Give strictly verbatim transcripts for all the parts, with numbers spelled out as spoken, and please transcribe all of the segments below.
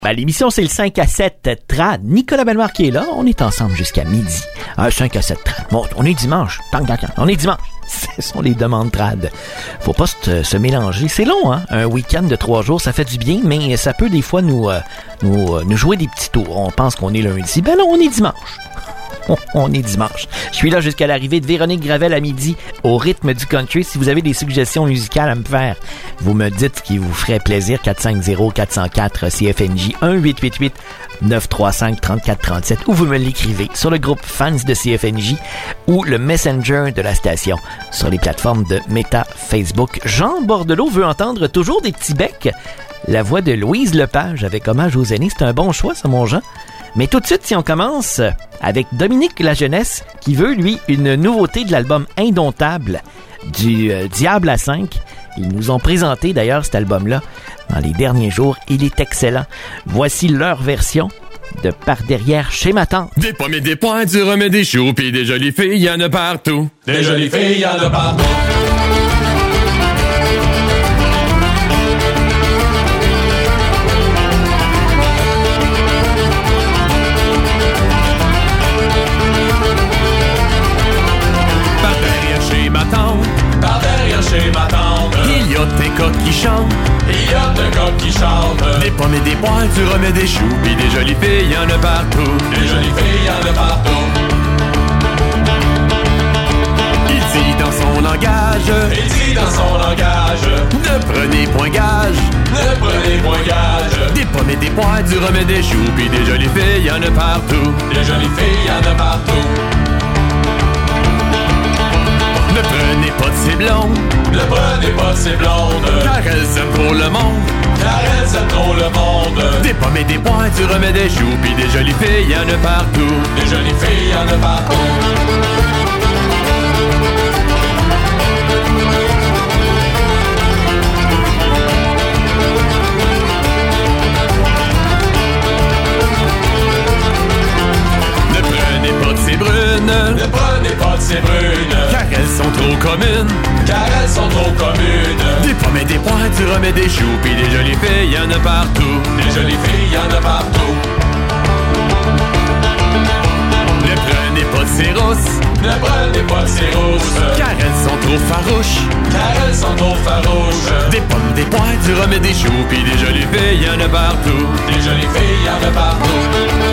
Ben, l'émission, c'est le cinq à sept trad. Nicolas Bellemare qui est là. On est ensemble jusqu'à midi. Un cinq à sept trad. Bon, on est dimanche. On est dimanche. Ce sont les demandes trad. Faut pas se, se mélanger. C'est long, hein? Un week-end de trois jours, ça fait du bien, mais ça peut des fois nous, euh, nous, euh, nous jouer des petits tours. On pense qu'on est lundi. Ben non, on est dimanche. On est dimanche. Je suis là jusqu'à l'arrivée de Véronique Gravel à midi au rythme du country. Si vous avez des suggestions musicales à me faire, vous me dites ce qui vous ferait plaisir. quatre cinq zéro quatre zéro quatre C F N J un huit huit huit neuf trois cinq trente-quatre trente-sept ou vous me l'écrivez sur le groupe Fans de C F N J ou le Messenger de la station sur les plateformes de Meta Facebook. Jean Bordelot veut entendre toujours des petits becs. La voix de Louise Lepage avec hommage aux aînés. C'est un bon choix, ça, mon Jean. Mais tout de suite, si on commence avec Dominique Lajeunesse, qui veut, lui, une nouveauté de l'album Indomptable du euh, Diable à cinq. Ils nous ont présenté, d'ailleurs, cet album-là dans les derniers jours. Il est excellent. Voici leur version de Par derrière chez ma tante. Des pommes et des points, du rhum et des choux, pis des jolies filles, y en a partout. Des jolies filles, y en a partout. Par derrière chez ma tante, il y a des coqs qui chantent. il y a des gars qui chantent. Des pommes et des points, du rhum et des choux, pis des jolies filles, y en a partout. Des jolies filles, y en a partout. Il dit dans son langage, Il dit dans son langage, ne prenez point gage. ne prenez point gage. Des pommes et des points, du rhum et des choux, pis des jolies filles, y en a partout. Des jolies filles, y en a partout. Ne prenez pas de ces blondes, Ne prenez pas ces blondes, car elles aiment trop le monde. car elles aiment trop le monde. Des pommes et des points, du rhum et des choux, pis des jolies filles, y en a partout. Des jolies filles, y en a partout. Ne prenez pas de ces brunes, Ne prenez pas de ces brunes, car elles sont trop communes. car elles sont trop communes. Des pommes et des points, du rhum et des choux, pis des jolies filles, y en a partout. Des jolies filles, y en a partout. Ne prenez pas de ces rousses, Ne prenez pas de ces rousses, car elles sont trop farouches. car elles sont trop farouches. Des pommes, des points, du rhum et des choux, pis des jolies filles, y en a partout. Des jolies filles, y en a partout.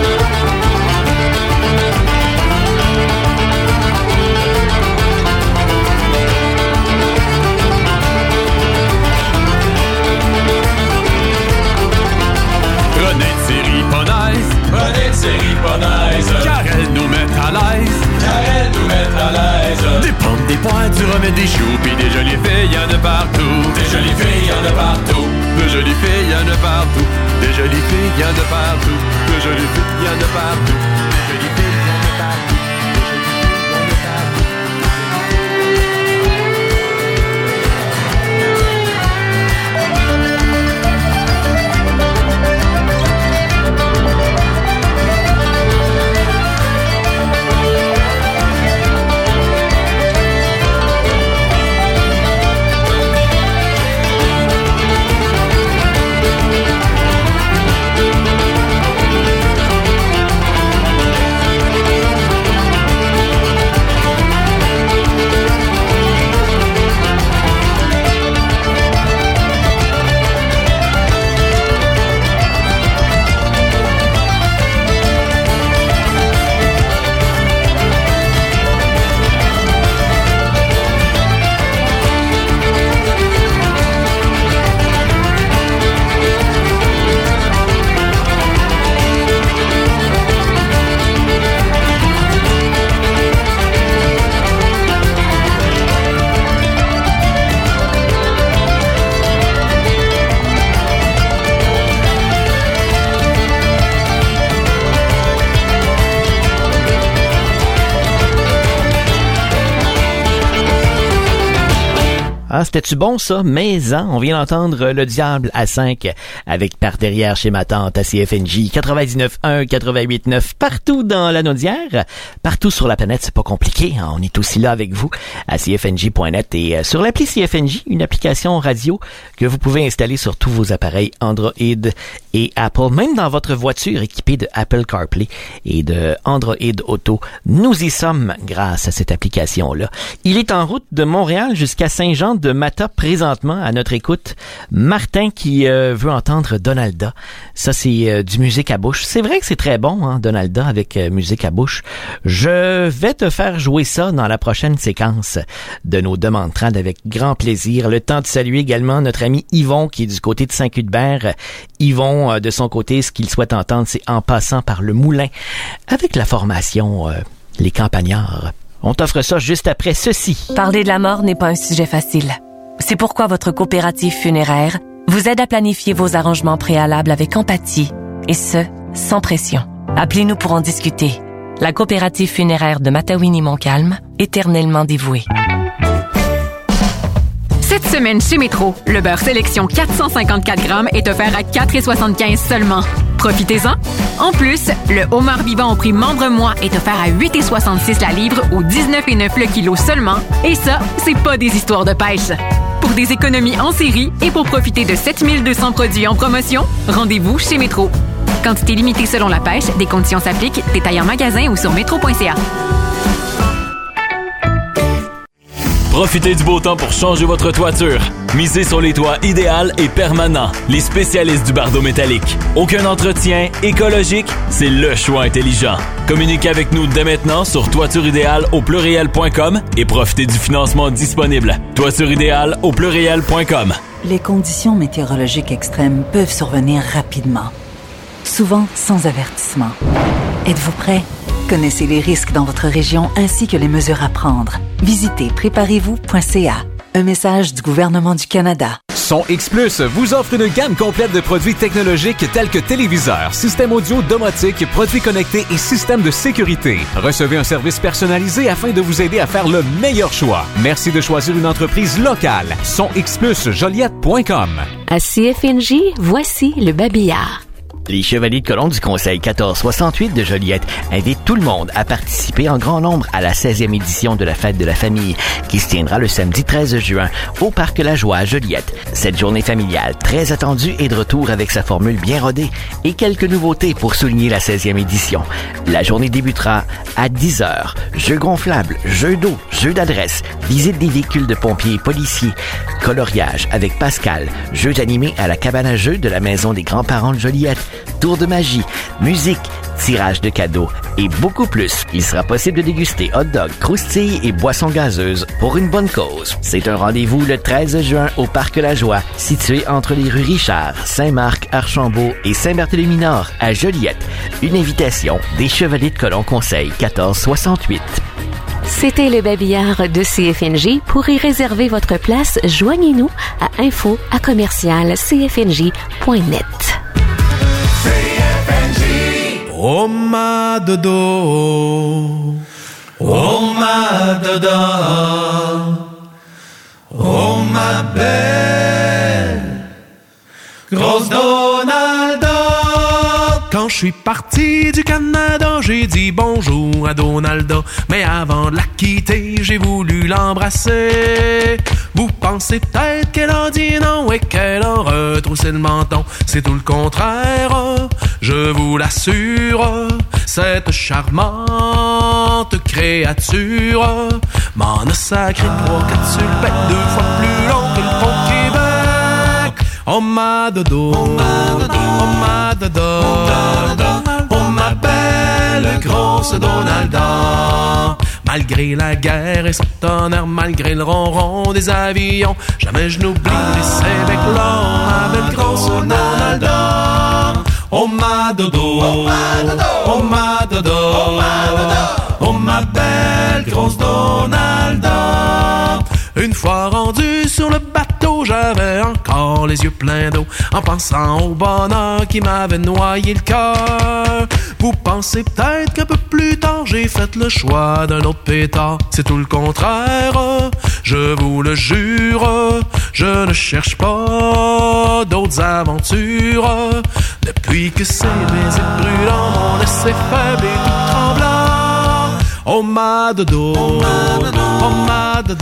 Prenez de ces riponaises, Prenez de ces riponaises, car elles nous mettent à l'aise. car elles nous mettent à l'aise. Des pommes, des points, du rhum et des choux, pis des jolies filles, y en a partout. Des jolies filles, y en a partout. De jolies filles, y en a partout. Des jolies filles, y en a partout. De jolies filles, y en a partout. Des jolies filles, y en a partout. Ah, c'était-tu bon, ça? Mais, hein, on vient d'entendre Le Diable à cinq avec Par derrière chez ma tante à C F N J quatre-vingt-dix-neuf un, quatre-vingt-huit neuf partout dans la Naudière. Partout sur la planète, c'est pas compliqué. Hein? On est aussi là avec vous à c f n j point net et euh, sur l'appli C F N J, une application radio que vous pouvez installer sur tous vos appareils Android et Apple, même dans votre voiture équipée de Apple CarPlay et de Android Auto. Nous y sommes grâce à cette application-là. Il est en route de Montréal jusqu'à Saint-Jean de Mata présentement à notre écoute. Martin qui euh, veut entendre Donalda. Ça, c'est euh, du musique à bouche. C'est vrai que c'est très bon, hein, Donalda, avec euh, musique à bouche. Je vais te faire jouer ça dans la prochaine séquence de nos demandes trad avec grand plaisir. Le temps de saluer également notre ami Yvon qui est du côté de Saint-Cuthbert. Yvon, euh, de son côté, ce qu'il souhaite entendre, c'est En passant par le moulin avec la formation euh, Les Campagnards. On t'offre ça juste après ceci. Parler de la mort n'est pas un sujet facile. C'est pourquoi votre coopérative funéraire vous aide à planifier vos arrangements préalables avec empathie, et ce, sans pression. Appelez-nous pour en discuter. La coopérative funéraire de Matawini-Montcalm, éternellement dévouée. Cette semaine chez Métro, le beurre sélection quatre cent cinquante-quatre grammes est offert à quatre dollars soixante-quinze seulement. Profitez-en! En plus, le homard vivant au prix membre-mois est offert à huit dollars soixante-six la livre ou dix-neuf virgule neuf le kilo seulement. Et ça, c'est pas des histoires de pêche. Pour des économies en série et pour profiter de sept mille deux cents produits en promotion, rendez-vous chez Métro. Quantité limitée selon la pêche, des conditions s'appliquent, détail en magasin ou sur métro point c a. Profitez du beau temps pour changer votre toiture. Misez sur les toits idéal et permanents. Les spécialistes du bardeau métallique. Aucun entretien, écologique, c'est le choix intelligent. Communiquez avec nous dès maintenant sur toiture idéal au pluriel point com et profitez du financement disponible. Toiture idéal au pluriel point com. Les conditions météorologiques extrêmes peuvent survenir rapidement, souvent sans avertissement. Êtes-vous prêt? Connaissez les risques dans votre région ainsi que les mesures à prendre. Visitez préparez vous point c a. Un message du gouvernement du Canada. Son X Plus vous offre une gamme complète de produits technologiques tels que téléviseurs, systèmes audio domotiques, produits connectés et systèmes de sécurité. Recevez un service personnalisé afin de vous aider à faire le meilleur choix. Merci de choisir une entreprise locale. Son X Plus Joliette point com. À C F N J, voici le babillard. Les Chevaliers de Colomb du Conseil quatorze soixante-huit de Joliette invitent tout le monde à participer en grand nombre à la seizième édition de la Fête de la Famille qui se tiendra le samedi treize juin au Parc La Joie à Joliette. Cette journée familiale très attendue est de retour avec sa formule bien rodée et quelques nouveautés pour souligner la seizième édition. La journée débutera à dix heures. Jeux gonflables, jeux d'eau, jeux d'adresse, visite des véhicules de pompiers et policiers, coloriage avec Pascal, jeux animés à la cabane à jeux de la Maison des grands-parents de Joliette, tour de magie, musique, tirage de cadeaux et beaucoup plus. Il sera possible de déguster hot dog, croustilles et boissons gazeuses pour une bonne cause. C'est un rendez-vous le treize juin au Parc La Joie, situé entre les rues Richard, Saint-Marc, Archambault et Saint-Barthélemy-Nord à Joliette. Une invitation des Chevaliers de Colomb Conseil quatorze soixante-huit. C'était le babillard de C F N J. Pour y réserver votre place, joignez-nous à info à commercial c f n j point net. Oh ma dodo, oh ma dodo, oh ma belle, grosse Donalda. Quand je suis parti du Canada, j'ai dit bonjour à Donalda, mais avant de la quitter, j'ai voulu l'embrasser. Vous pensez peut-être qu'elle a dit non et qu'elle a retroussé le menton. C'est tout le contraire, je vous l'assure. Cette charmante créature m'en a sacré trois, quatre sur le bec, deux fois plus long que le pont Québec. Oh ma dodo, oh ma dodo, oh ma dodo, oh ma belle grosse Donalda. Malgré la guerre et son tonnerre, malgré le ronron des avions, jamais je n'oublie les Sébecs-là, ma belle grosse Donalda. Oh ma dodo, oh ma dodo, oh ma dodo, oh ma, dodo, oh ma belle grosse Donalda. Une fois rendu sur le bateau, j'avais encore les yeux pleins d'eau, en pensant au bonheur qui m'avait noyé le cœur. Vous pensez peut-être qu'un peu plus tard, j'ai fait le choix d'un autre pétard. C'est tout le contraire, je vous le jure. Je ne cherche pas d'autres aventures. Depuis que ces baisers brûlants m'ont laissé faible et tout tremblant. Oh ma dodo, oh ma dodo,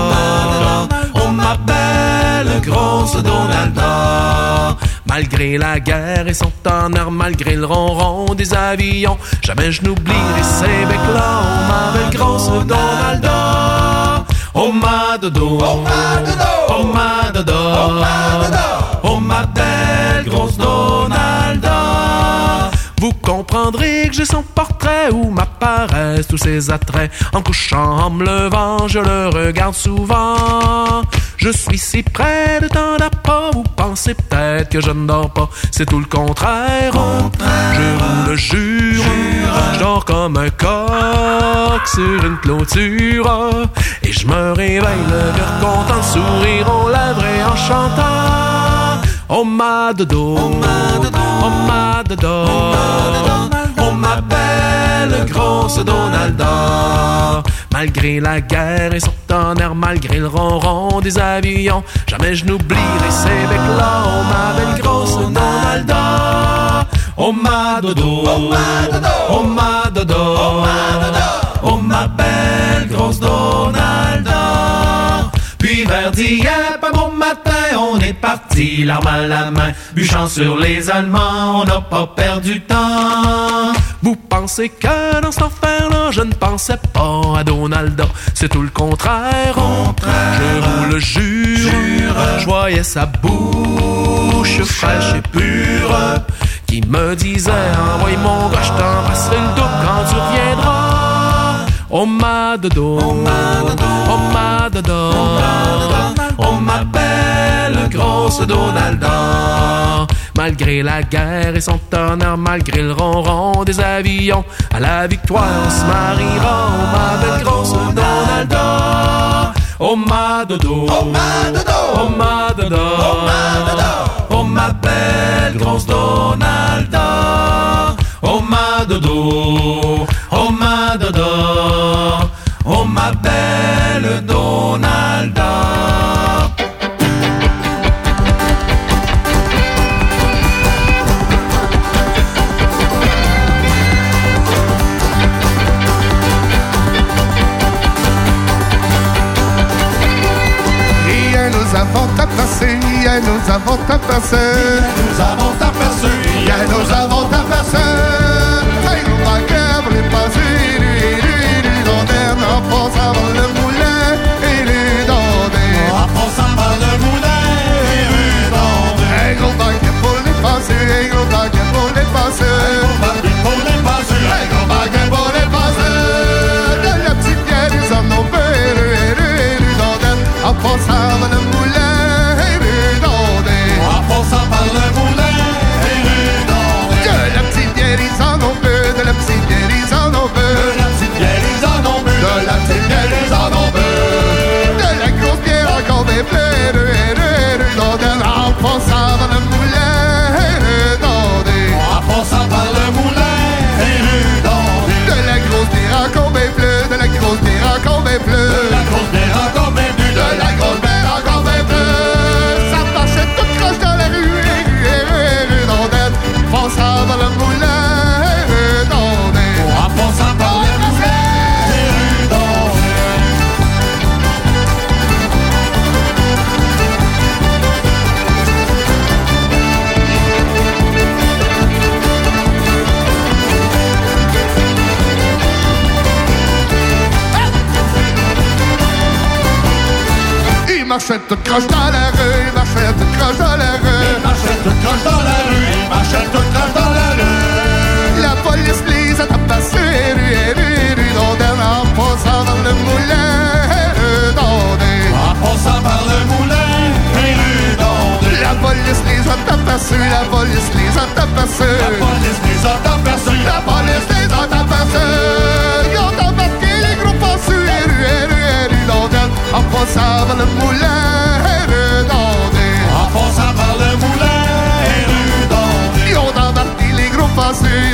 oh ma belle grosse Donalda. Malgré la guerre et son tonnerre, malgré le ronron des avions, jamais je n'oublierai ces becs-là. Oh ma belle grosse Donalda. Oh ma dodo, oh ma dodo, oh ma dodo, oh ma dodo, oh ma belle grosse Donalda. Vous comprendrez que j'ai son portrait où m'apparaissent tous ses attraits. En couchant, en me levant, je le regarde souvent. Je suis si près de tant d'appât, vous pensez peut-être que je ne dors pas. C'est tout le contraire, contraire. Je vous le jure, jure. Je dors comme un coq sur une clôture. Et je me réveille le cœur content, sourire aux lèvres et en chantant. Oh ma dodo, oh ma dodo, oh ma dodo, oh ma belle grosse Donalda. Malgré la guerre et son tonnerre, malgré le ronron des avions, jamais je n'oublierai ces becs-là. Oh ma belle grosse Donalda. Oh ma dodo, oh ma dodo, oh ma dodo, oh ma dodo, oh ma belle grosse Donalda. Puis vers d'hier, pas bon matin, on est parti, l'arme à la main, bûchant sur les Allemands, on n'a pas perdu temps. Vous pensez que dans cet enfer-là, je ne pensais pas à Donalda, c'est tout le contraire, contraire. Je vous le jure, jure. Je voyais sa bouche fraîche et pure, qui me disait, envoie mon gars, je t'embrasserai le dos quand tu reviendras. Oh ma dodo, oh ma dodo, oh ma dodo, oh ma belle grosse Donalda. Malgré la guerre et son tonnerre, malgré le ronron des avions, à la victoire on se mariera. Oh ma belle grosse Donalda. Oh ma dodo, oh ma dodo, oh ma dodo, oh ma dodo, oh ma belle grosse Donalda. Oh ma dodo, oh ma dodo, oh ma belle Donalda. Hier nous avons tapassé, hier nous avons tapassé, nous avons tapassé, hier nous avons tapassé. Hey, nous vainqueurs, les passés, en passant par le moulin et les dondés. En passant par le moulin et les dondés. Un gros baguette pour les passer, un gros baguette pour les passer, un gros baguette pour les passer, un gros baguette pour les passer. De la petite pierre, ils en ont fait et les dondés. En passant par le moulin et les dondés. En passant par le moulin et les dondés. De la petite pierre, ils en ont fait, de la petite pierre, ils en ont fait. De la petite pierre, ils en ont fait. De la petite pierre, ils en ont fait. De la grosse pierre encore des plaies, en passant par le moulin et les dondés. En passant par le moulin et les dondés. De la grosse pierre encore des plaies, de la grosse pierre encore des plaies. De la grosse pierre encore des plaies. De la grosse pierre encore des plaies. Ça marchait tout croche dans la rue et rue et dondette. Passant par le moulin et les dondés. En passant par le moulin et les dondés. Il marchait tout croche dans la rue, il marchait tout croche dans la rue. Il marchait tout croche dans la rue, il marchait tout croche dans la rue. La police les a tabassés, rue, rue, rue, dondelle, en passant par le moulin et rue dondée. En passant par le moulin et rue dondée. La police les a tabassés, la police les a tabassés. La police les a tabassés, la police les a tabassés. Ils ont embarqué les gros passus, rue, rue, rue, dondelle, en passant par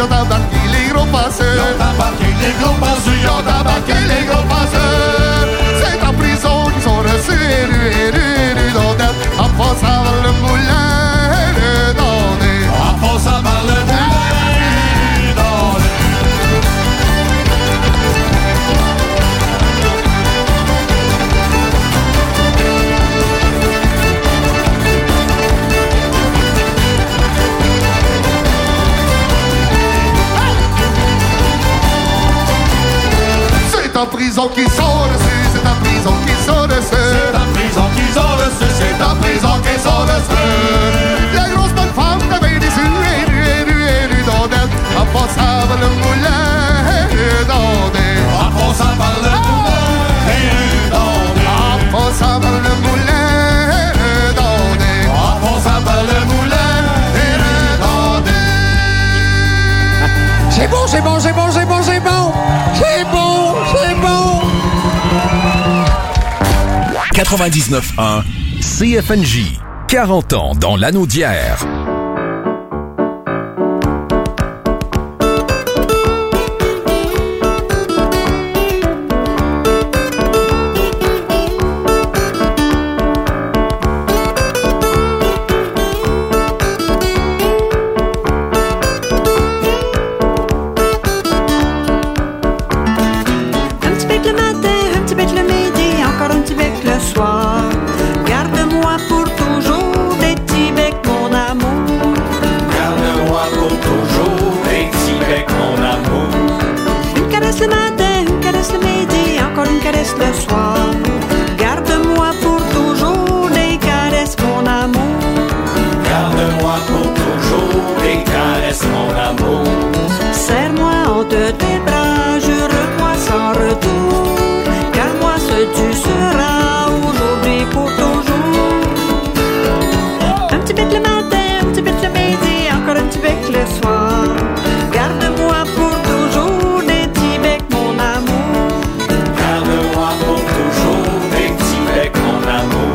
ils ont embarqué les gros passeurs. Ils ont embarqué les gros passeurs. Ils ont embarqué les gros passeurs. C'est en prison qu'ils sont reçus, rue, rue, rue d'Ondette, en passant par le moulin d'Ondette. En passant par le moulin d'Ondette. C'est en prison qu'ils sont reçus, c'est en prison qu'ils sont reçus. C'est en prison qu'ils ont reçus, c'est en prison qu'ils sont reçus. La grosse bonne femme t'avait déçu, élu, élu, élu d'Ondette, en passant par le moulin d'Ondette. En passant par le moulin d'Ondette. En passant par le moulin d'Ondette. En passant par le moulin d'Ondette. C'est bon, c'est bon, c'est bon, c'est bon, c'est bon. C'est bon, c'est bon. quatre-vingt-dix-neuf un C F N J. quarante ans dans l'anneau d'hier. Garde-moi pour toujours des petits becs, mon amour. Garde-moi pour toujours des petits becs, mon amour. Une caresse le matin, une caresse le midi, encore une caresse le soir. Garde-moi pour toujours des caresses, mon amour. Garde-moi pour toujours des caresses, mon amour. Serre-moi entre tes bras, jure-moi sans retour. Car moi ce tu seras aujourd'hui pour toujours. Un petit bec le matin, un petit bec le midi, encore un petit bec le soir. Garde-moi pour toujours des petits becs, mon amour. Garde-moi pour toujours des petits becs, mon amour.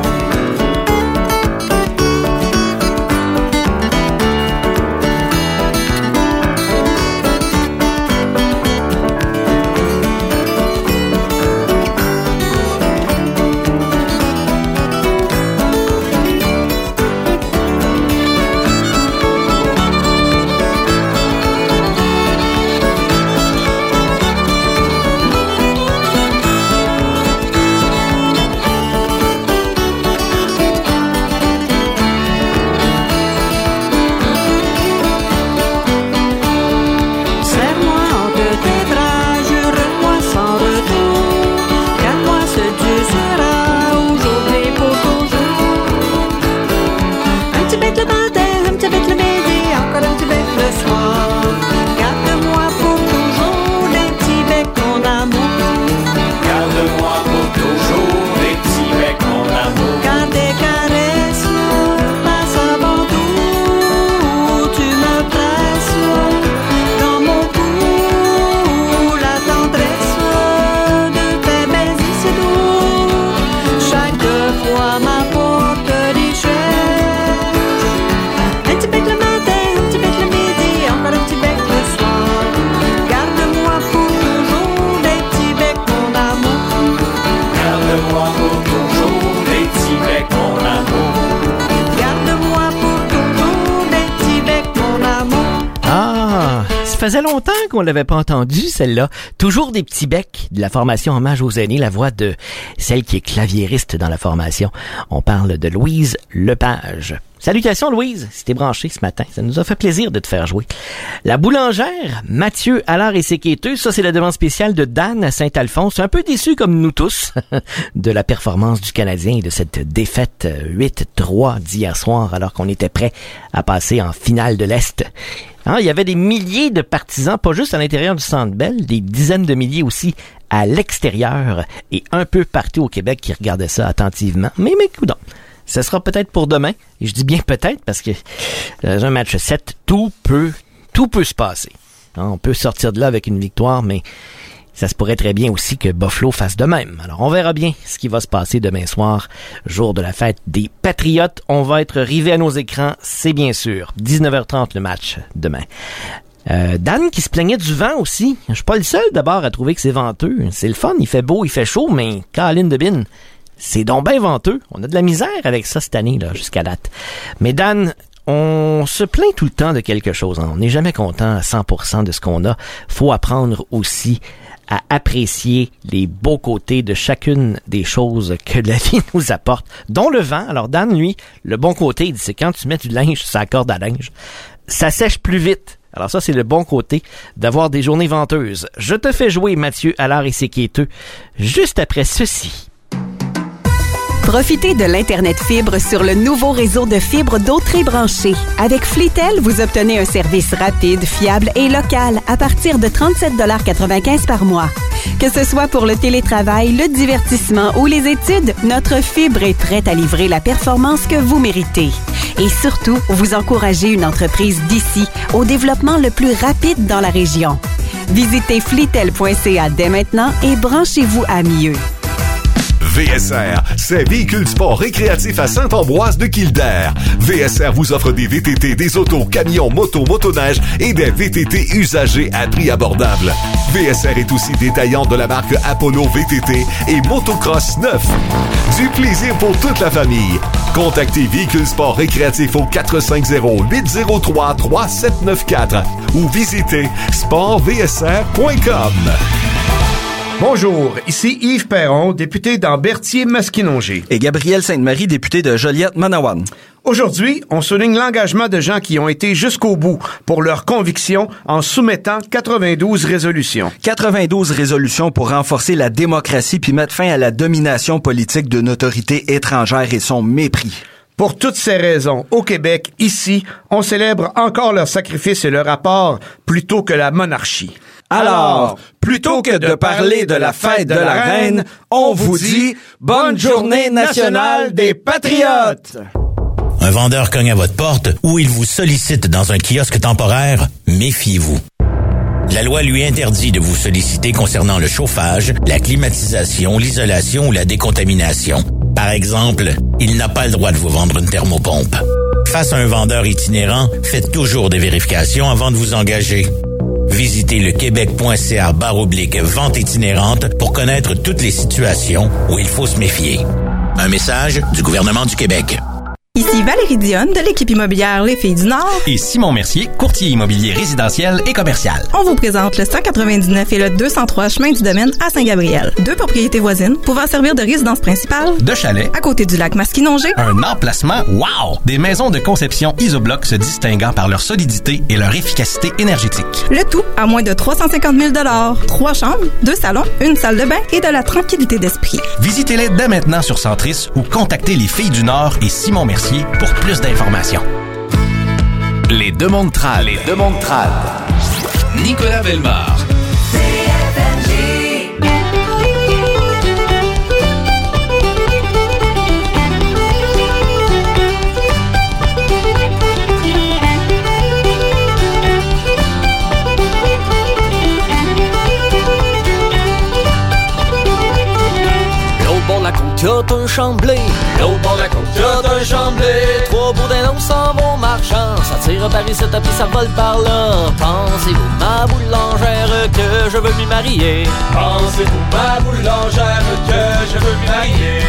Ça faisait longtemps qu'on l'avait pas entendu, celle-là. Toujours des petits becs de la formation Hommage aux aînés, la voix de celle qui est claviériste dans la formation. On parle de Louise Lepage. Salutations Louise, si t'es branchée ce matin, ça nous a fait plaisir de te faire jouer. La boulangère, Mathieu Allard et ses quêteux, ça c'est la demande spéciale de Dan à Saint-Alphonse, un peu déçu comme nous tous de la performance du Canadien et de cette défaite huit trois d'hier soir alors qu'on était prêt à passer en finale de l'Est. Hein, il y avait des milliers de partisans, pas juste à l'intérieur du Centre Bell, des dizaines de milliers aussi à l'extérieur et un peu partout au Québec qui regardaient ça attentivement. Mais mais coudonc. Ce sera peut-être pour demain. Et je dis bien peut-être parce que dans un match sept, tout peut, tout peut se passer. Hein, on peut sortir de là avec une victoire, mais ça se pourrait très bien aussi que Buffalo fasse de même. Alors, on verra bien ce qui va se passer demain soir, jour de la fête des Patriotes. On va être rivés à nos écrans, c'est bien sûr. dix-neuf heures trente le match demain. Euh, Dan qui se plaignait du vent aussi. Je suis pas le seul d'abord à trouver que c'est venteux. C'est le fun, il fait beau, il fait chaud, mais Caroline de Bin, c'est donc bien venteux. On a de la misère avec ça cette année, là, jusqu'à date. Mais Dan, on se plaint tout le temps de quelque chose. Hein. On n'est jamais content à cent pour cent de ce qu'on a. Faut apprendre aussi à apprécier les beaux côtés de chacune des choses que la vie nous apporte, dont le vent. Alors Dan, lui, le bon côté, il dit, c'est quand tu mets du linge sur la corde à linge, ça sèche plus vite. Alors ça, c'est le bon côté d'avoir des journées venteuses. Je te fais jouer, Mathieu Allard et ses quêteux, juste après ceci. Profitez de l'Internet fibre sur le nouveau réseau de fibres d'Autrey branché. Avec Flitel, vous obtenez un service rapide, fiable et local à partir de trente-sept dollars quatre-vingt-quinze par mois. Que ce soit pour le télétravail, le divertissement ou les études, notre fibre est prête à livrer la performance que vous méritez. Et surtout, vous encouragez une entreprise d'ici au développement le plus rapide dans la région. Visitez flitel point c a dès maintenant et branchez-vous à mieux. V S R, c'est Véhicules Sport Récréatifs à Saint-Ambroise de Kildare. V S R vous offre des V T T, des autos, camions, motos, motoneiges et des V T T usagés à prix abordable. V S R est aussi détaillant de la marque Apollo V T T et Motocross neuf. Du plaisir pour toute la famille. Contactez Véhicules Sport Récréatifs au quatre cinq zéro, huit zéro trois, trois sept neuf quatre ou visitez sport v s r point com. Bonjour, ici Yves Perron, député dans Berthier-Masquinongé. Et Gabriel Sainte-Marie, député de Joliette-Manawan. Aujourd'hui, on souligne l'engagement de gens qui ont été jusqu'au bout pour leurs convictions en soumettant quatre-vingt-douze résolutions. quatre-vingt-douze résolutions pour renforcer la démocratie puis mettre fin à la domination politique d'une autorité étrangère et son mépris. Pour toutes ces raisons, au Québec, ici, on célèbre encore leur sacrifice et leur apport plutôt que la monarchie. Alors, plutôt que de parler de la fête de la reine, on vous dit bonne journée nationale des patriotes! Un vendeur cogne à votre porte ou il vous sollicite dans un kiosque temporaire, méfiez-vous. La loi lui interdit de vous solliciter concernant le chauffage, la climatisation, l'isolation ou la décontamination. Par exemple, il n'a pas le droit de vous vendre une thermopompe. Face à un vendeur itinérant, faites toujours des vérifications avant de vous engager. Visitez le québec point c a barre oblique vente itinérante pour connaître toutes les situations où il faut se méfier. Un message du gouvernement du Québec. Ici Valérie Dionne de l'équipe immobilière Les Filles du Nord. Et Simon Mercier, courtier immobilier résidentiel et commercial. On vous présente le cent quatre-vingt-dix-neuf et le deux cent trois chemin du Domaine à Saint-Gabriel. Deux propriétés voisines pouvant servir de résidence principale, de chalet, à côté du lac Masquinongé. Un emplacement wow! Des maisons de conception Isobloc se distinguant par leur solidité et leur efficacité énergétique. Le tout à moins de trois cent cinquante mille dollars. Trois chambres, deux salons, une salle de bain et de la tranquillité d'esprit. Visitez-les dès maintenant sur Centris ou contactez les Filles du Nord et Simon Mercier pour plus d'informations. Les demandes trad. Les demandes trad. Nicolas Bellemare. Y'a un chamblé, l'autre bord de la côte, y'a un chamblé. Trois bourdins s'en vont marchand, ça tire par ici, puis ça vole par là. Pensez-vous, ma boulangère, que je veux m'y marier? Pensez-vous, ma boulangère, que je veux m'y marier?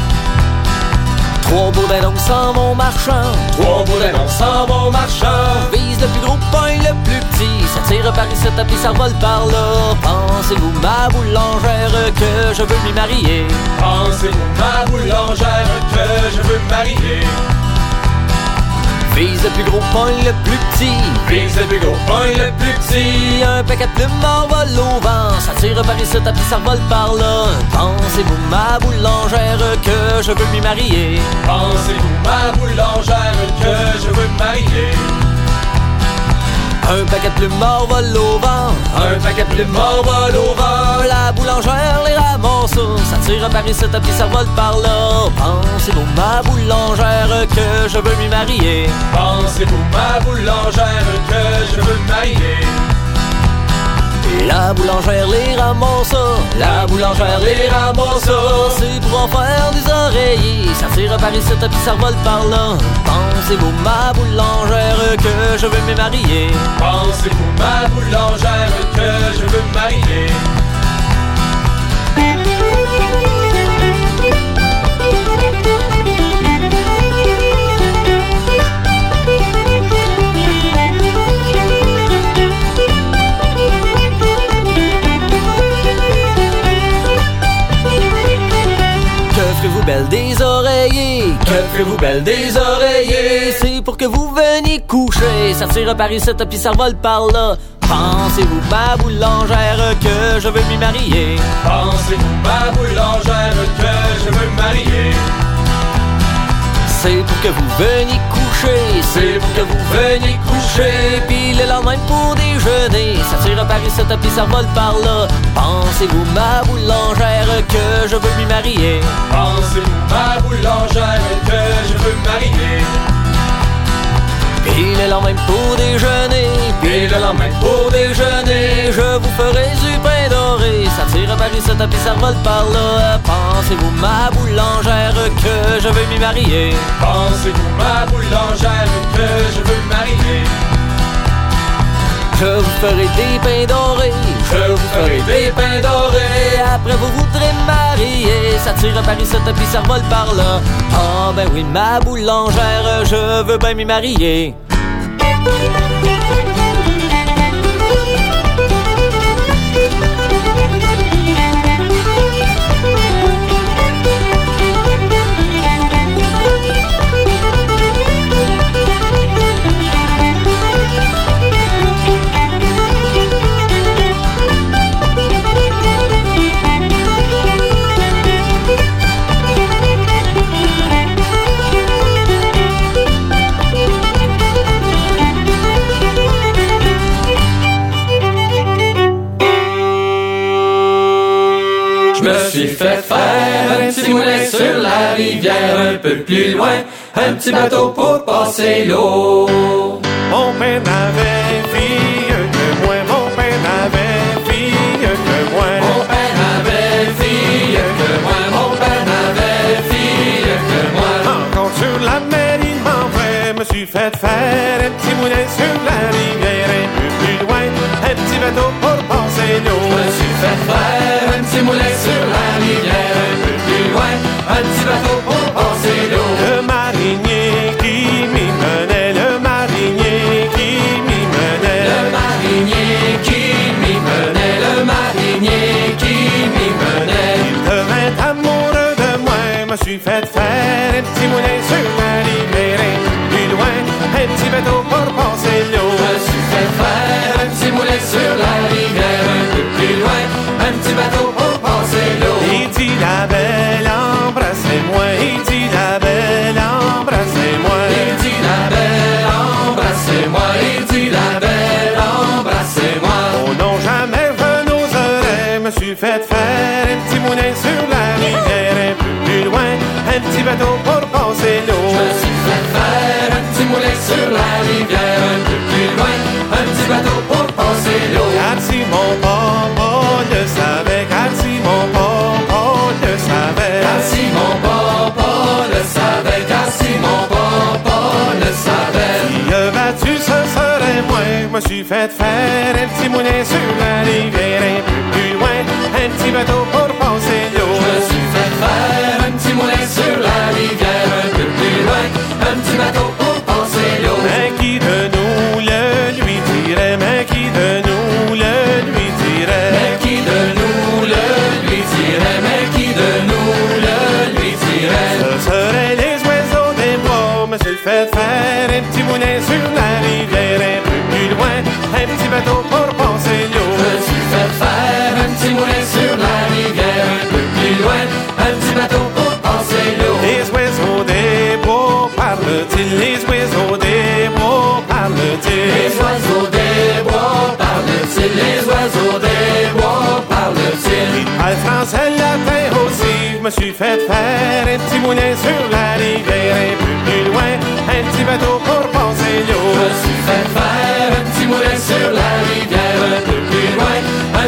Trois bourdins s'en vont marchand, trois bourdins s'en vont marchand. Vise le plus gros, pogne le plus petit, ça tire par ici, puis ça vole par là. Pensez-vous, ma boulangère, que je veux m'y marier? Pensez-vous, ma boulangère, que je veux me marier? Vise le plus gros, pogne le plus petit. Vise le plus gros, pogne le plus petit. Un paquet de plumes envole au vent, ça tire par ici, puis ça vole par là. Pensez-vous, ma boulangère, que je veux m'y marier? Pensez-vous, ma boulangère, que je veux me marier? Un paquet de plumes envole au vent, un paquet de plumes envole au vent. La boulangère les ramasse, ça tire par ici, puis ça vole par là. Pensez-vous, ma boulangère, que je veux m'y marier? Pensez-vous, ma boulangère, que je veux me marier? La boulangère les ramasse, la boulangère les ramasse. C'est pour en faire des oreillers, ça tire par ici puis ça revole par là. Pensez-vous ma boulangère que je veux me marier? Pensez-vous ma boulangère que je veux me marier? Ferez-vous belle des oreillers? Que ferez-vous belle des oreillers? C'est pour que vous veniez coucher, ça tire par ici puis ça revole par là. Pensez-vous ma boulangère que je veux m'y marier? Pensez-vous ma boulangère que je veux me marier? C'est pour que vous veniez coucher, c'est pour que vous veniez coucher. Puis le lendemain pour déjeuner, ça tire par ici puis ça revole par là. Pensez-vous ma boulangère que je veux m'y marier? Pensez-vous ma boulangère que je veux me marier? Puis le lendemain pour déjeuner, puis le lendemain pour déjeuner, je vous ferai du pain doré, ça tire par ici puis ça revole par là. Pensez-vous ma boulangère que je veux m'y marier? Pensez-vous ma boulangère que je veux me marier? Je vous ferai des pains dorés, je vous ferai des pains dorés. Après vous voudrez marier, ça tire par ici puis ça revole par là. Ah ben oui ma boulangère, je veux bien m'y marier. Je me suis fait faire un petit moulin sur la rivière un peu plus loin, un petit bateau pour passer l'eau. Mon père n'avait fille que moi, mon père n'avait fille que moi. Mon père n'avait fille que moi, mon père n'avait fille que moi. Encore sur la mer, il m'envoie, me suis fait faire un petit moulin sur la rivière un peu plus loin, un petit bateau pour passer l'eau. Je me suis fait faire un petit moulin sur la rivière un peu plus loin, un petit bateau pour passer l'eau. Le marinier qui m'y menait, le marinier qui m'y menait, le marinier qui m'y menait, le marinier qui m'y menait. Il devint amoureux de moi, me suis fait faire un petit moulin sur la rivière un peu plus loin, un petit bateau pour passer l'eau. Je me suis fait faire un petit moulin sur la rivière un peu plus loin, un petit bateau pour passer l'eau. Il dit la belle, embrassez-moi, il dit la belle, embrassez-moi. Il dit la belle, embrassez-moi, il dit la belle, embrassez-moi. Oh non, jamais je nos oreilles, me suis fait faire un petit moulin sur la rivière un peu plus loin, un petit bateau pour passer l'eau. Je me suis fait faire un petit moulin sur la rivière un peu plus loin, un petit bateau pour passer l'eau. Car si mon papa le savait, car si mon papa le savait, car si mon papa le savait, car si mon papa le savait. Qui a battu ce serait moi, me suis fait faire un petit moulin sur la rivière un peu plus loin, un petit bateau pour passer l'eau. Je me suis fait faire un petit moulin sur la rivière un peu plus loin, un petit bateau pour passer l'eau. Mais qui de nous le lui dirait, mais qui de nous le lui dirait, mais qui de nous le lui dirait, mais qui de nous le lui dirait. Ce seraient les oiseaux des bois, me suis fait faire un petit moulin sur la rivière un peu plus loin, un petit bateau pour passer l'eau. Je me suis fait faire un petit moulin sur la rivière un peu plus loin, un petit bateau pour passer l'eau. Les oiseaux des bois parlent-ils, les oiseaux des bois parlent-ils, les oiseaux des bois parlent-ils, les oiseaux des bois parlent-ils. Ils parlent français, latin aussi, je me suis fait faire un petit moulin sur la rivière un peu plus loin, un petit bateau pour passer l'eau. Je me suis fait faire un petit moulin sur la rivière un peu plus loin,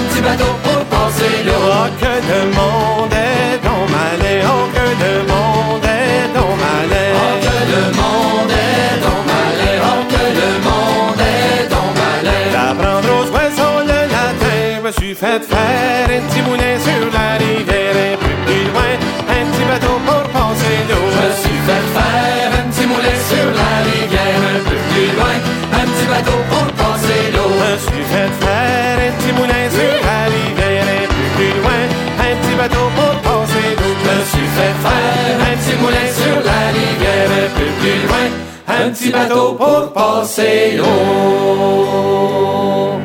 Oh, que le monde est donc malin, oh, que le monde est donc malin. Oh, que le monde est donc malin, oh, que le monde est donc malin. D'apprendre aux oiseaux le latin, me suis fait faire un petit moulin sur la rivière, un peu plus loin, un petit bateau pour passer l'eau. Je me suis fait faire un petit moulin sur la rivière, un peu plus loin, un petit bateau pour passer l'eau. Je me suis fait faire un petit moulin sur la rivière, un peu plus loin, un petit bateau pour passer l'eau. Je me suis fait faire un petit moulin sur la rivière, un peu plus loin, un petit bateau pour passer l'eau.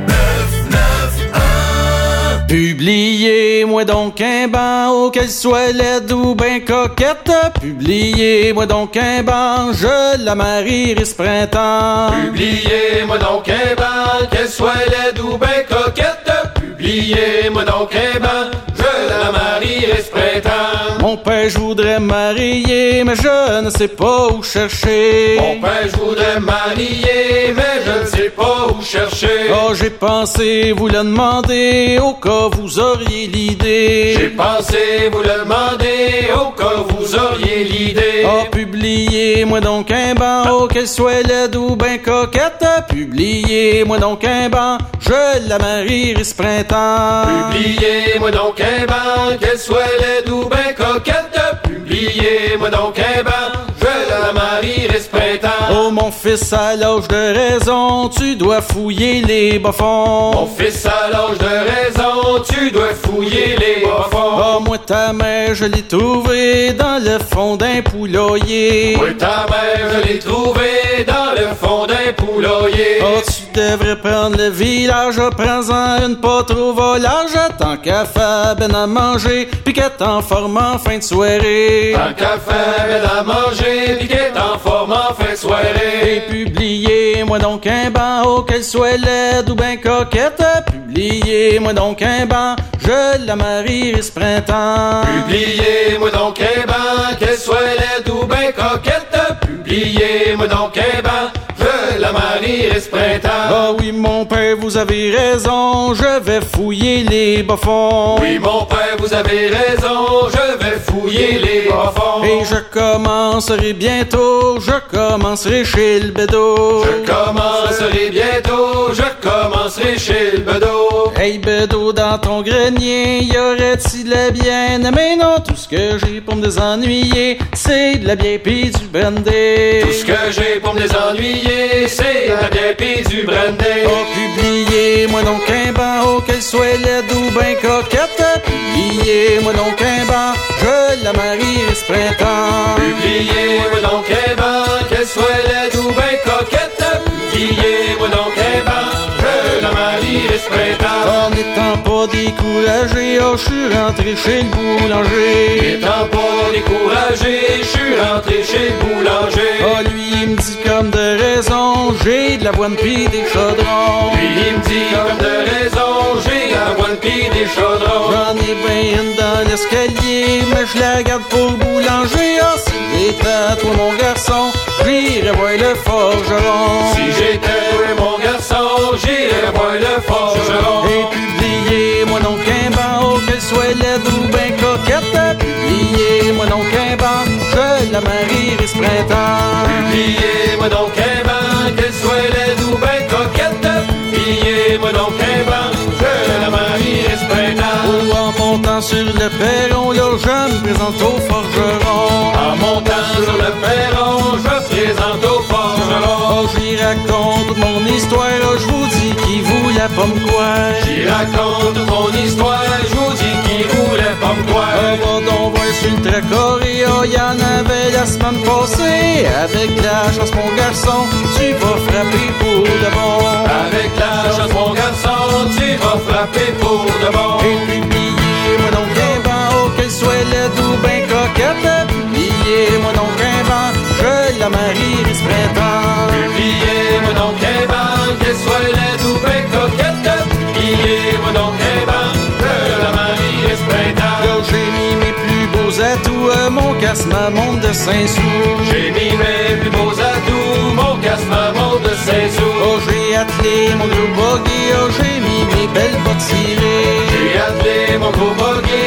Publiez-moi donc un banc, oh qu'elle soit laide ou ben coquette. Publiez-moi donc un banc, je la marierai ce printemps. Publiez-moi donc un banc, qu'elle soit laide ou ben coquette. Publiez-moi donc un banc, je la marierai ce printemps. Mon père, je voudrais marier, mais je ne sais pas où chercher. Mon père, je voudrais marier, mais je ne sais pas où chercher. Oh, j'ai pensé vous le demander, au cas vous auriez l'idée. J'ai pensé vous le demander, au cas vous auriez l'idée. Oh, publiez-moi donc un banc, oh, qu'elle soit laide ou ben coquette. Publiez-moi donc un banc, je la marierai ce printemps. Publiez-moi donc un banc, qu'elle soit laide ou ben coquette. Publiez-moi donc un banc, je la marierai ce printemps. Oh, mon fils, à l'âge de raison, tu dois fouiller les bas-fonds. Mon fils, à l'âge de raison, tu dois fouiller les bas-fonds. Oh, moi, ta mère, je l'ai trouvée dans le fond d'un poulailler. Moi, ta mère, je l'ai trouvée dans le fond d'un poulailler. Oh, tu devrais prendre le village, prends-en une pas trop volage, tant qu'à faire ben à manger, pis qu'elle t'en forme en fin de soirée. Tant qu'à faire ben à manger, pis qu'elle t'en forme en fin de soirée. Et publiez-moi donc un banc, oh qu'elle soit laide ou ben coquette. Publiez-moi donc un banc, je la marierai ce printemps. Publiez-moi donc un banc, qu'elle soit laide ou ben coquette. Publiez-moi donc un banc, je la marierai ce printemps. Oh oui, mon père, vous avez raison, je vais fouiller les bas-fonds. Oui, mon père, vous avez raison, je vais fouiller les bas-fonds. Et je commencerai bientôt, je commencerai chez le bédo. Je commencerai bientôt, je commencerai chez le bédo. Hey bédo, dans ton grenier, y aurait-il la bière? Mais non, tout ce que j'ai pour me désennuyer, c'est de la bière pis du brandy. Tout ce que j'ai pour me désennuyer, c'est de la bière pis du brandy. Oh, publiez-moi donc un banc, oh qu'elle soit laide ou ben coquette. Publiez-moi donc un banc, je la marierai ce printemps. Publiez-moi donc un banc, qu'elle soit laide ou ben coquette. Publiez-moi donc un banc, je la marierai ce printemps. En n'étant pas découragé, oh je suis rentré chez le boulanger. N'étant pas découragé, je suis rentré chez le boulanger. Oh lui il me dit comme de raison, j'ai de l'avoine pis des chaudrons. Lui il me dit comme de raison, j'ai de l'avoine pis des chaudrons. J'en ai bien une dans l'escalier, mais je la garde pour le boulanger. Oh si j'étais à toi mon garçon, j'irais voir le forgeron. Si j'étais mon garçon, j'irais voir le forgeron. Et publiez-moi donc un banc, oh qu'elle soit laide ou ben coquette. Publiez-moi donc un banc, je la marierai ce printemps. Publiez-moi donc un banc, qu'elle soit laide ou ben coquette. Publiez-moi donc un banc, je la marierai ce printemps. Oh, en montant sur le perron, là je me présente au forgeron. En montant sur le perron, je présente au forgeron. Oh, j'y raconte toute mon histoire, oh, je vous dis qu'il voulait pas me croire. J'y raconte toute mon histoire, je vous dis qu'il voulait pas me croire. Oh, va donc voir sur le Tracoré, oh, y'en avait la semaine passée. Avec la chance, mon garçon, tu vas frapper pour de bon. Avec la chance, mon garçon, tu vas frapper pour de bon. Et publiez-moi donc un banc, oh, qu'elle soit laide ou ben coquette. Publiez-moi donc un banc, je la marierai ce printemps. Publiez-moi donc un banc, qu'elle soit laide ou ben coquette. Publiez-moi donc un banc, je la marierai ce printemps. Là j'ai mis mes plus beaux atouts, euh, mon casse ma montre de Saint-Sou. J'ai mis mes plus beaux atouts, mon casse ma montre de Saint-Sou. Oh j'ai attelé mon gros buggy, oh j'ai mis mes belles bottes cirées. J'ai attelé mon gros buggy,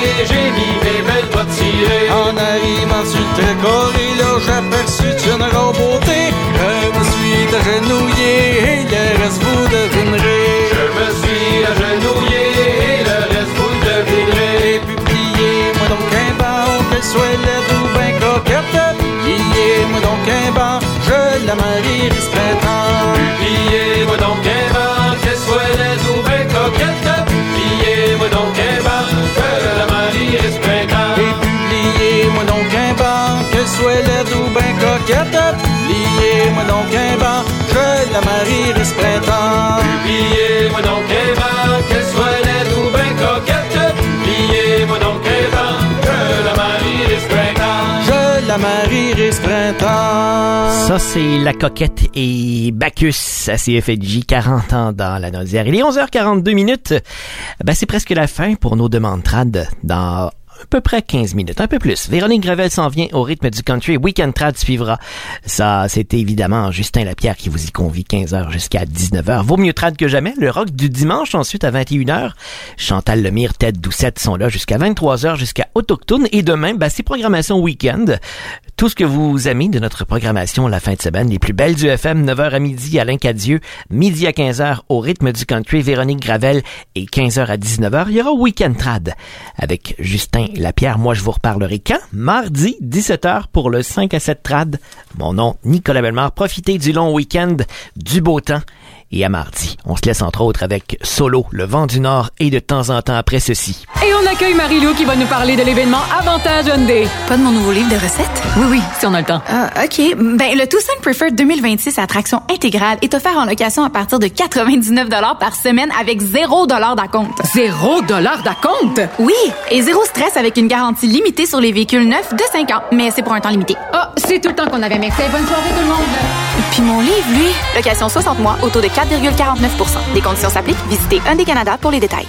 en arrivant sur le trécoré, là j'aperçus une rare beauté. Je me suis agenouillé et le reste vous devinerez. Je me suis agenouillé et le reste vous devinerez. Et puis pliez-moi donc un banc, qu'elle soit laide ou ben coquette. Pliez-moi donc un banc, je la marierai ce printemps. Pliez-moi donc un banc, qu'elle soit laide ou ben coquette. Pliez-moi donc un banc, je la marierai ce printemps. Et publiez-moi donc un banc, qu'elle soit laide ou ben coquette. Pliez-moi donc un banc, je la marierai ce printemps. Publiez-moi donc un banc, qu'elle soit laide ou ben coquette. Publiez-moi donc un banc, je la marierai ce printemps. Je la marierai ce printemps. Ça, c'est La Coquette et Bacchus à C F N J, quarante ans dans la Naudière. Il est onze heures quarante-deux minutes. Ben, c'est presque la fin pour nos demandes trad dans à peu près quinze minutes, un peu plus. Véronique Gravel s'en vient au rythme du country. Weekend Trad suivra. Ça, c'est évidemment Justin Lapierre qui vous y convie, quinze heures jusqu'à dix-neuf heures. Vaut mieux trad que jamais. Le rock du dimanche, ensuite à vingt et une heures. Chantal Lemire, Ted Doucette sont là jusqu'à vingt-trois heures, jusqu'à Autochtone. Et demain, ben, c'est programmation week-end. Tout ce que vous aimez de notre programmation la fin de semaine, les plus belles du F M, neuf heures à midi, Alain Cadieux, midi à quinze heures au rythme du country, Véronique Gravel, et quinze heures à dix-neuf heures, il y aura Weekend Trad avec Justin Lapierre. Moi, je vous reparlerai quand? Mardi, dix-sept heures pour le cinq à sept Trad. Mon nom, Nicolas Bellemare. Profitez du long week-end, du beau temps. Et à mardi, on se laisse entre autres avec Solo, le vent du Nord et de temps en temps après ceci. Et on accueille Marie-Lou qui va nous parler de l'événement Avantage Hyundai. Pas de mon nouveau livre de recettes? Oui, oui, si on a le temps. Ah, OK. Ben, le Tucson Preferred deux mille vingt-six à traction intégrale est offert en location à partir de quatre-vingt-dix-neuf dollars par semaine avec zéro dollar d'acompte. Zéro dollar d'acompte? Oui, et zéro stress avec une garantie limitée sur les véhicules neufs de cinq ans. Mais c'est pour un temps limité. Ah, oh, c'est tout le temps qu'on avait. Merci. Bonne soirée tout le monde. Puis mon livre, lui, location soixante mois, auto de quatre virgule quarante-neuf pour cent. Les conditions s'appliquent. Visitez Hyundai Canada pour les détails.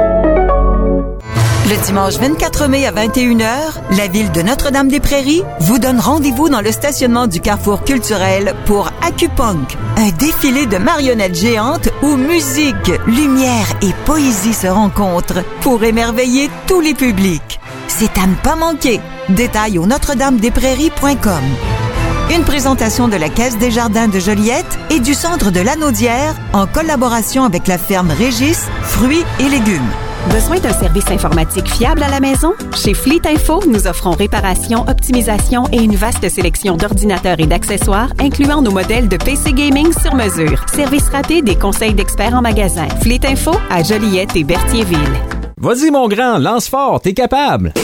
Le dimanche vingt-quatre mai à vingt et une heures, la ville de Notre-Dame-des-Prairies vous donne rendez-vous dans le stationnement du Carrefour culturel pour Acupunk, un défilé de marionnettes géantes où musique, lumière et poésie se rencontrent pour émerveiller tous les publics. C'est à ne pas manquer. Détails au notre dame des prairies point com. Une présentation de la Caisse des Jardins de Joliette et du Centre de la Naudière en collaboration avec la ferme Régis, fruits et légumes. Besoin d'un service informatique fiable à la maison? Chez Fleet Info, nous offrons réparation, optimisation et une vaste sélection d'ordinateurs et d'accessoires, incluant nos modèles de P C gaming sur mesure. Service raté des conseils d'experts en magasin. Fleet Info à Joliette et Berthierville. Vas-y, mon grand, lance fort, t'es capable.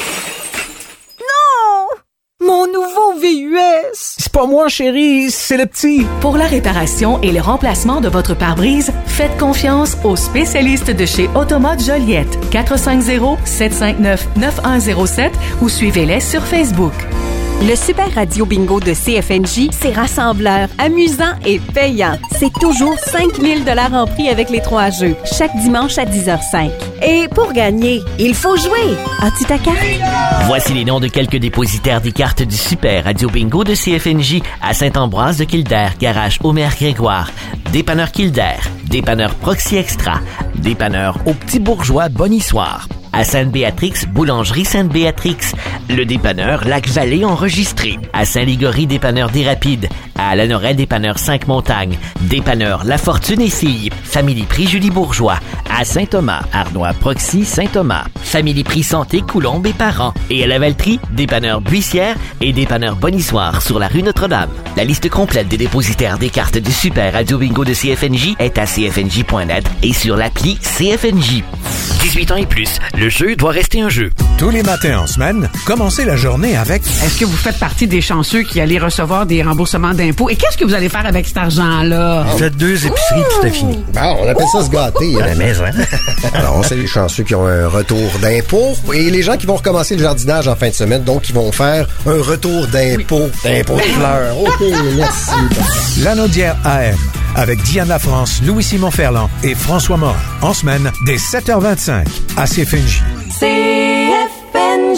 Mon nouveau V U S! C'est pas moi, chérie, c'est le petit. Pour la réparation et le remplacement de votre pare-brise, faites confiance aux spécialistes de chez Automote Joliette. quatre cinq zéro, sept cinq neuf, neuf un zéro sept ou suivez-les sur Facebook. Le Super Radio Bingo de C F N J, c'est rassembleur, amusant et payant. C'est toujours cinq mille dollars en prix avec les trois jeux, chaque dimanche à dix heures cinq. Et pour gagner, il faut jouer. As-tu ta carte? Voici les noms de quelques dépositaires des cartes du Super Radio Bingo de C F N J à Saint-Ambroise de Kildare, Garage Omer-Grégoire, Dépanneur Kildare, Dépanneur Proxy Extra, Dépanneur au Petit Bourgeois Bonissoir. À Sainte-Béatrix, Boulangerie Sainte-Béatrix. Le dépanneur Lac-Vallée enregistré. À Saint-Ligory, dépanneur des Rapides. À Lanoret, dépanneur Cinq-Montagnes. Dépanneur La Fortune et Filles. Famille Prix Julie Bourgeois. À Saint-Thomas, Arnois Proxy Saint-Thomas. Famille Prix Santé Coulombe et Parents. Et à la Valtrie, dépanneur Buissière et dépanneur Bonissoir sur la rue Notre-Dame. La liste complète des dépositaires des cartes du Super Radio Bingo de C F N J est à c f n j point net et sur l'appli C F N J. dix-huit ans et plus, le jeu doit rester un jeu. Tous les matins en semaine, commencez la journée avec... Est-ce que vous faites partie des chanceux qui allez recevoir des remboursements d'impôts? Et qu'est-ce que vous allez faire avec cet argent-là? Faites deux épiceries, Ouh! tout est fini. Bon, on appelle ça se gâter. Hein? La maison. Alors, c'est les chanceux qui ont un retour d'impôts et les gens qui vont recommencer le jardinage en fin de semaine, donc ils vont faire un retour d'impôts, oui. d'impôts de fleurs. OK, merci. La Naudière A M avec Diana France, Louis-Simon Ferland et François Morin. En semaine, dès sept heures vingt-cinq à C F N J. C F N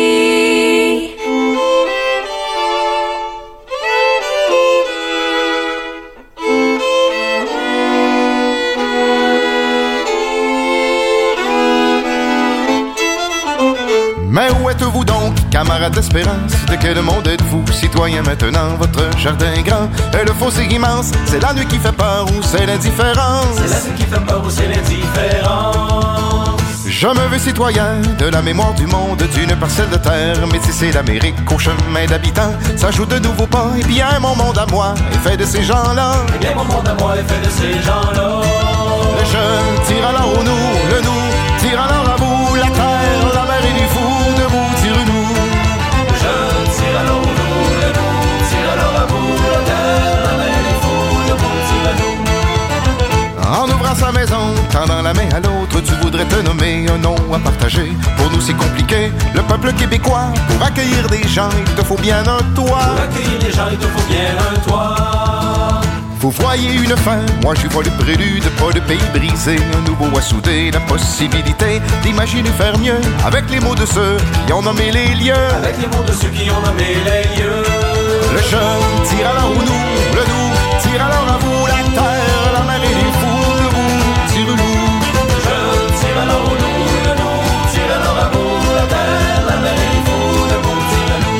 J. Mais où est êtes-vous donc, camarades d'espérance? De quel monde êtes-vous, citoyens maintenant? Votre jardin grand et le fossé immense, c'est la nuit qui fait peur ou c'est l'indifférence? C'est la nuit qui fait peur ou c'est l'indifférence? Je me veux citoyen de la mémoire du monde, d'une parcelle de terre métissée d'Amérique au chemin d'habitants. S'ajoute de nouveaux pas, et bien mon monde à moi est fait de ces gens-là. Et bien mon monde à moi est fait de ces gens-là. Le jeune tire alors au nous, le nous tire alors à vous, la terre, la mer et du fou, debout, tire-nous. Le jeune tire alors au nous, le nous tire alors à vous, la terre, la mer et du fou, debout, tire-nous. En ouvrant sa maison, tendant la main à l'autre, tu voudrais te nommer un nom à partager. Pour nous c'est compliqué, le peuple québécois. Pour accueillir des gens, il te faut bien un toit. Pour accueillir des gens, il te faut bien un toit. Vous voyez une fin, moi je vois le prélude, pas de pays brisé, un nouveau à souder, la possibilité d'imaginer faire mieux, avec les mots de ceux qui ont nommé les lieux. Avec les mots de ceux qui ont nommé les lieux. Le jeune tire alors au nous, le nous tire alors à vous, la terre, la mer et les fous, debout, tire-nous. Le jeune tire alors au nous, le nous tire alors à vous, la terre, la mer et les fous, debout, tire-nous.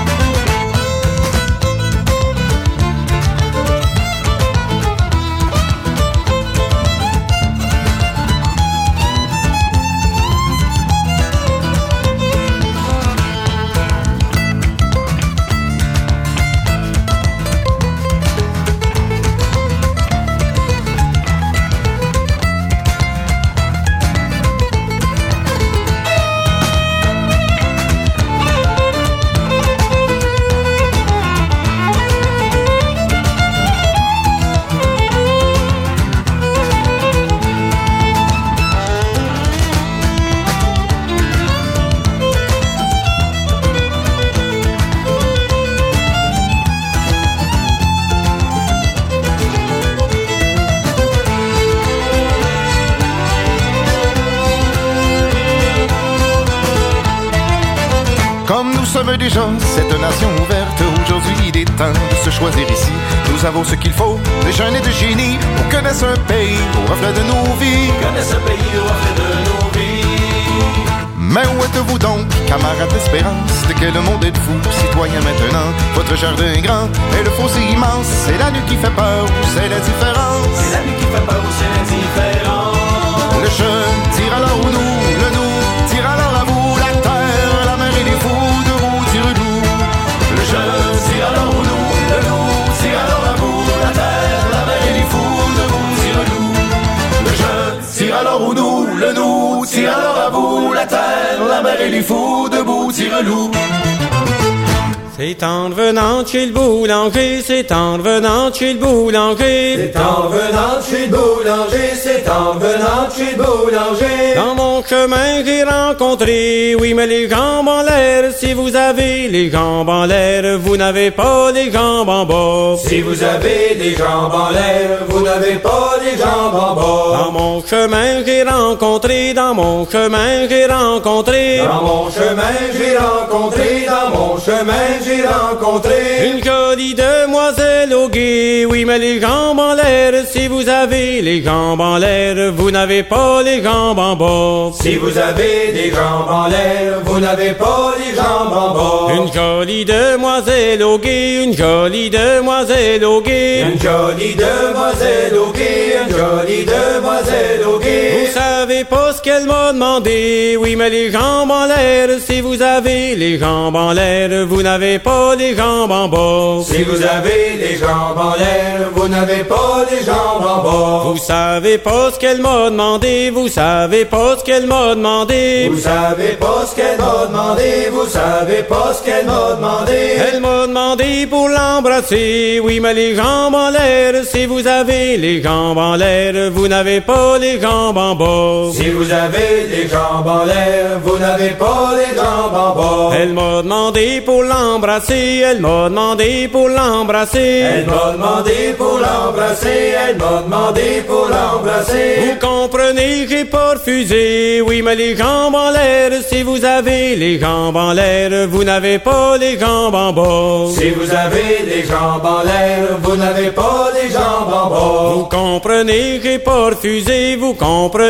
Déjà, cette nation ouverte, aujourd'hui il est temps de se choisir ici. Nous avons ce qu'il faut, des jeunes et des génies, pour connaître un pays au reflet de nos vies. Connaître un pays au reflet de nos vies. Mais où êtes-vous donc, camarades d'espérance? De quel monde êtes-vous, citoyens maintenant? Votre jardin est grand et le fossé immense, c'est la nuit qui fait peur ou c'est l'indifférence? C'est la nuit qui fait peur ou c'est l'indifférence? Le jeune tire alors au nous, le nous tire alors à vous, la terre, la mer et les fous. Je tire alors au nous, le nous tire alors à vous, la terre, la mer et les fous, debout, tire-nous. Le je tire alors au nous, le nous tire alors à vous, la terre, la mer et les fous, debout, tire-nous. C'est en revenant chez le boulanger, c'est en revenant chez le boulanger. C'est en revenant chez le boulanger, c'est en revenant chez le boulanger. Dans mon chemin j'ai rencontré, oui mais les jambes en l'air, si vous avez les jambes en l'air, vous n'avez pas les jambes en bas. Si vous avez les jambes en l'air, vous n'avez pas les jambes en bas. Dans mon chemin j'ai rencontré, dans mon chemin j'ai rencontré. Dans mon chemin j'ai rencontré, dans mon chemin j'ai rencontré une jolie demoiselle au guet, oui mais les jambes en l'air, si vous avez les jambes en l'air, vous n'avez pas les jambes en bas. Si vous avez des jambes en l'air, vous n'avez pas les jambes en bas. Une jolie demoiselle au guet, une jolie demoiselle au guet. Une jolie demoiselle au guet, une jolie demoiselle au guet. Vous savez pas ce qu'elle m'a demandé, oui mais les jambes en l'air, si vous avez les jambes en l'air, vous n'avez pas les jambes en bas. Si vous avez les jambes en l'air, vous n'avez pas les jambes en bas. Vous savez pas ce qu'elle m'a demandé, vous savez pas ce qu'elle m'a demandé. Vous savez pas ce qu'elle m'a demandé, vous savez pas ce qu'elle m'a demandé. Elle m'a demandé pour l'embrasser, oui mais les jambes en l'air, si vous avez les jambes en l'air, vous n'avez pas les jambes en bas. Si vous avez les jambes en l'air, vous n'avez pas les jambes en bas. Elle m'a demandé pour l'embrasser, elle m'a demandé pour l'embrasser. Elle m'a demandé pour l'embrasser, elle m'a demandé pour l'embrasser. Vous comprenez, j'ai pas refusé, oui mais les jambes en l'air, si vous avez les jambes en l'air, vous n'avez pas les jambes en bas. Si vous avez les jambes en l'air, vous n'avez pas les jambes en bas. Vous comprenez, j'ai pas refusé, vous comprenez, j'ai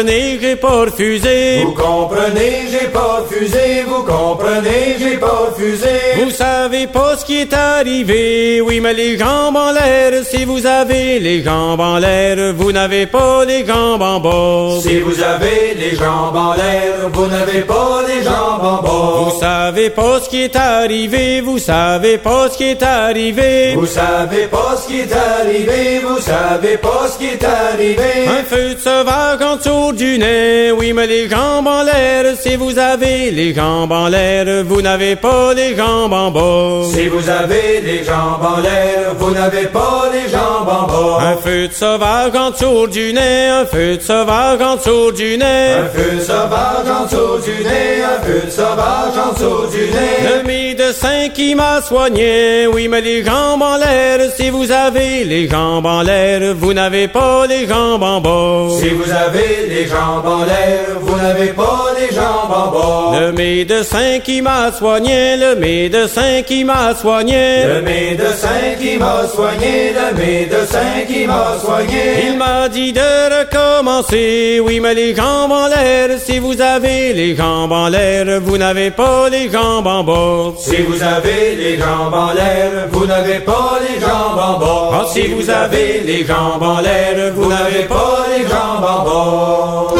j'ai pas refusé. Vous comprenez, j'ai pas refusé. Vous comprenez, j'ai pas refusé. Vous savez pas ce qui est arrivé. Oui, mais les jambes en l'air. Si vous avez les jambes en l'air, vous n'avez pas les jambes en bas. Si vous avez les jambes en l'air, vous n'avez pas les jambes en bas. Vous savez pas ce qui est arrivé. Vous savez pas ce qui est arrivé. Vous savez pas ce qui est arrivé. Vous savez pas ce qui est arrivé. Un feu de sauvage en dessous du nez. Oui, mais les jambes en l'air. Si vous avez les jambes en l'air, vous n'avez pas les jambes en bas. Si vous avez les jambes en l'air, vous n'avez pas les jambes en bas. Un feu de sauvage en dessous du nez. Un feu de sauvage en dessous du nez. Un feu de sauvage en dessous du nez. Un feu de sauvage en dessous du nez. Le médecin qui m'a soigné. Oui, mais les jambes en l'air. Si vous avez les jambes en l'air, vous n'avez pas les jambes en bas. Si vous avez les jambes en l'air, vous n'avez pas les jambes en bas. Le médecin qui m'a soigné. Le médecin qui m'a soigné. Le médecin qui m'a soigné. Le médecin qui m'a soigné. Il m'a dit de recommencer. Oui, mais les jambes en l'air. Si vous avez les jambes en l'air, vous n'avez pas les jambes en bas. Si vous avez les jambes en l'air, vous n'avez pas les jambes en bas. Ah, si vous avez les jambes en l'air, vous n'avez pas les jambes en bas.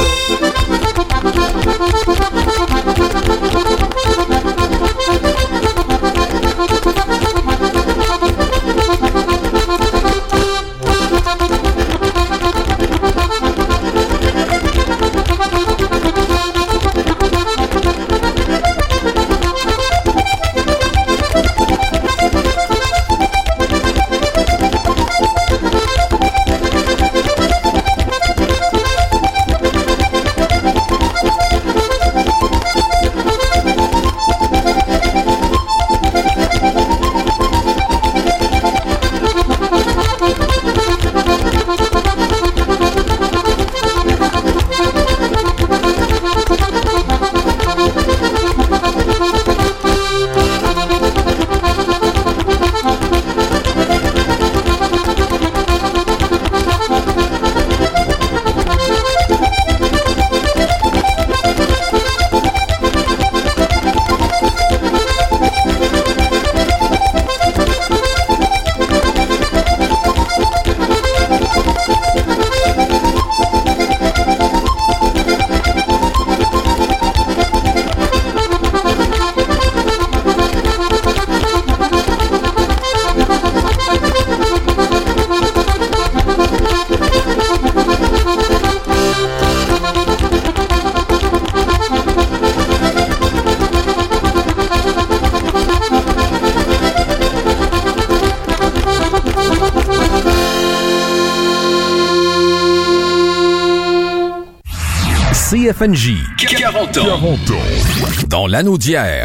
C F N J. quarante ans. quarante ans. Dans l'anneau d'hier.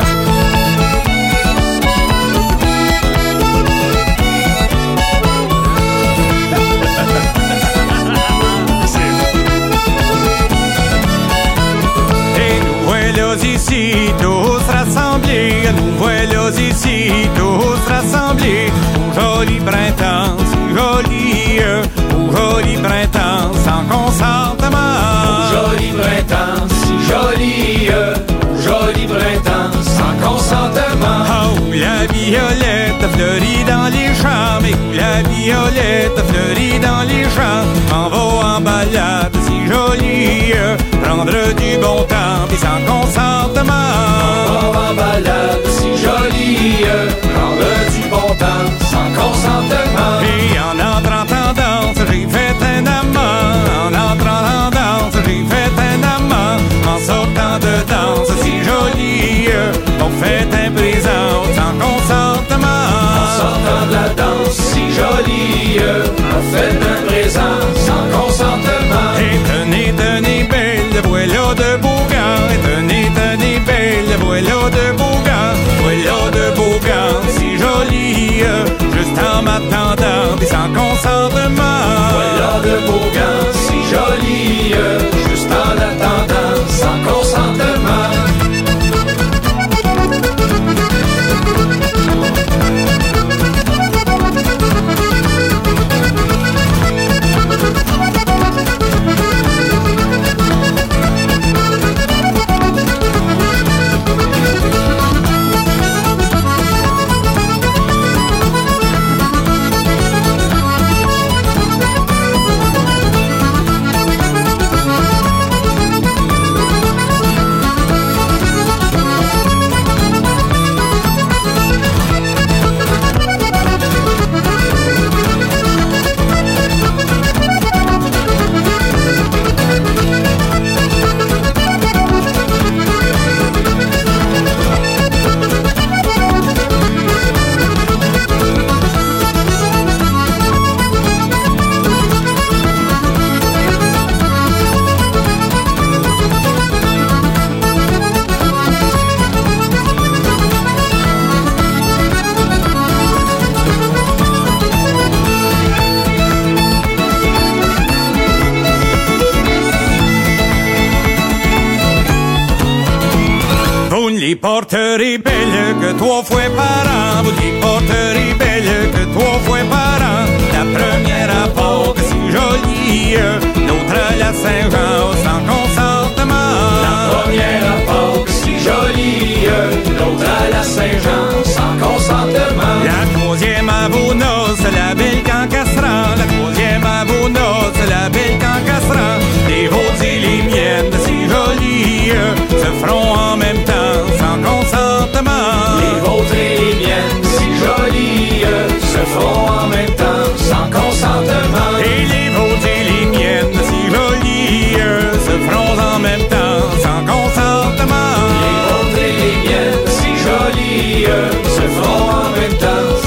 Et nous voilà ici tous rassemblés. Nous voilà ici tous rassemblés. Au joli printemps, si joli, au joli printemps, sans consentement. Joli printemps, si joli, joli printemps, sans consentement. Ah, où la violette fleurit dans les champs, mais où la violette fleurit dans les champs. M'en va en balade, si joli, prendre du bon temps, puis sans consentement. M'en va en balade, si joli, prendre du bon temps, sans consentement. Et en entrant en danse, j'ai fait un amant. En entrant en danse, j'ai fait un amant. En sortant de danse, si joli, on fait un présent sans consentement. En sortant de la danse, si joli, on fait un présent sans consentement. Et tenez, tenez, belle, voilà de beaux gants. Et tenez, tenez, belle, voilà de beaux gants. Voilà de beaux gants, si joli, juste en m'attendant, puis sans consentement. Voilà de beaux gants, si jolis, juste en attendant, sans consentement. les porterez belles que trois fois par an. Vous les porterez belles que trois fois par an. La première à Pâques si jolie, l'autre à la Saint-Jean sans consentement. La première à Pâques si jolie, l'autre à la Saint-Jean sans consentement. La troisième à vos noces, la belle cancasseran. La troisième à vos noces, la belle cancasseran. Les vôtres et les miennes si jolies se feront en même temps sans consentement. Les vôtres et les miennes si jolies se feront en même temps sans consentement. Et les vôtres et les miennes si jolies se feront en même temps sans consentement. Les vôtres et les miennes si jolies se feront en même temps